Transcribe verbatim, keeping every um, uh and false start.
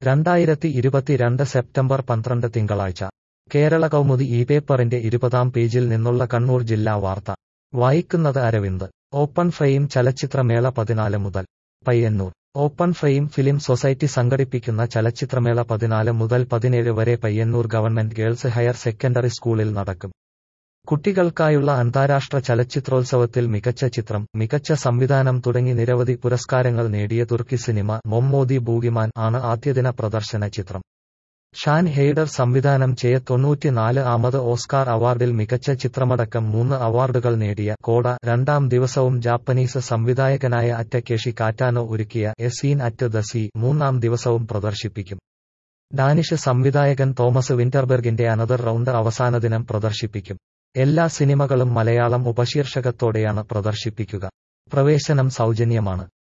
രണ്ടായിരത്തി ഇരുപത്തിരണ്ട് സെപ്റ്റംബർ പന്ത്രണ്ട് തിങ്കളാഴ്ച കേരള കൗമുദി ഈ പേപ്പറിന്റെ ഇരുപതാം പേജിൽ നിന്നുള്ള കണ്ണൂർ ജില്ലാ വാർത്ത വായിക്കുന്നത് അരവിന്ദ്. ഓപ്പൺ ഫ്രെയിം ചലച്ചിത്രമേള പതിനാല് മുതൽ. Payyanur. Open frame film society സംഘടിപ്പിക്കുന്ന ചലച്ചിത്രമേള പതിനാല് മുതൽ പതിനേഴ് വരെ Payyanur government girls higher secondary സ്കൂളിൽ നടക്കും. കുട്ടികൾക്കായുള്ള അന്താരാഷ്ട്ര ചലച്ചിത്രോത്സവത്തിൽ മികച്ച ചിത്രം, മികച്ച സംവിധാനം തുടങ്ങി നിരവധി പുരസ്കാരങ്ങൾ നേടിയ തുർക്കി സിനിമ മൊമ്മൂദി ബൂഗിമാൻ ആണ് ആദ്യദിന പ്രദർശന ചിത്രം. ഷാൻ ഹെയ്ഡർ സംവിധാനം ചെയ്യ തൊണ്ണൂറ്റിനാല് ആമത് ഓസ്കാർ അവാർഡിൽ മികച്ച ചിത്രമടക്കം മൂന്ന് അവാർഡുകൾ നേടിയ കോഡ രണ്ടാം ദിവസവും ജാപ്പനീസ് സംവിധായകനായ അറ്റകേഷി കാറ്റാനോ ഒരുക്കിയ a scene at the sea മൂന്നാം ദിവസവും പ്രദർശിപ്പിക്കും. ഡാനിഷ് സംവിധായകൻ തോമസ് വിന്റർബെർഗിന്റെ അനദർ റൗണ്ട് അവസാന ദിനം പ്രദർശിപ്പിക്കും. എല്ലാ സിനിമകളും മലയാളം ഉപശീർഷകത്തോടെയാണ് പ്രദർശിപ്പിക്കുക. പ്രവേശനം സൗജന്യമാണ്.